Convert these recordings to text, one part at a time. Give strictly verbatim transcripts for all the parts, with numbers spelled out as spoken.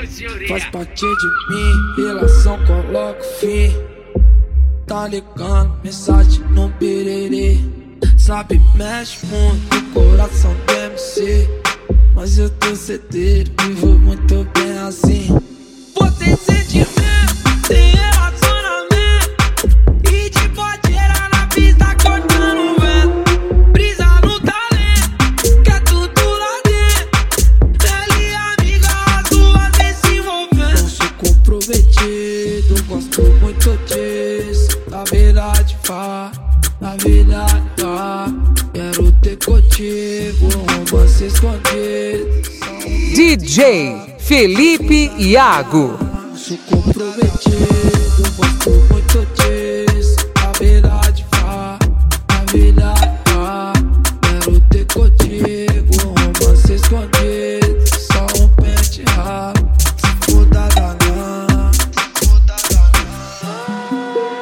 faz parte de mim, relação coloca fim. Tá ligando, mensagem no piriri. Sabe, mexe muito o coração do M C. Mas eu tô certeiro, vivo muito bem assim. Você sente mesmo, tem relacionamento. E de bodeira na pista cortando o vento. Brisa no talento, que é tudo lá dentro. Ela e amiga, as duas vem se envolvendo. Não sou comprometido, gosto muito disso. Na verdade, pá, na verdade, pá. Quero ter contigo, romance escondido. D J Felipe Iago. Sou comprometido, gosto muito disso. Na verdade, vá, na verdade, vá. Quero ter contigo, romance escondido. Só um pente ralo, se for da galã, se for da galã.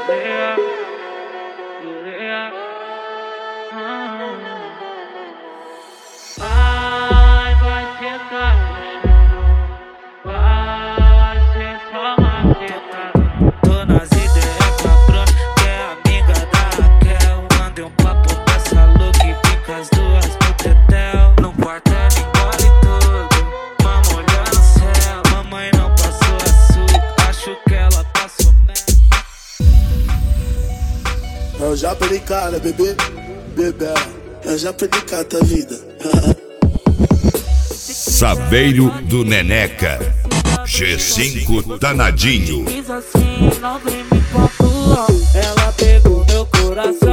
Vai, vai sentar no chão, vai ser só uma sentada. Tô nas ideias pra pronto, que é amiga da Raquel. Mandei um papo dessa louca e fica as duas no tetel. No quarto ela engole tudo, uma mulher no céu. Mamãe não passou açúcar, acho que ela passou mel. Eu já perdi cara, bebê, bebê. Eu já perdi cara da vida. Saveiro do Neneca, G cinco Danadinho. Diz assim, não vem me pontuar. Ela pegou meu coração.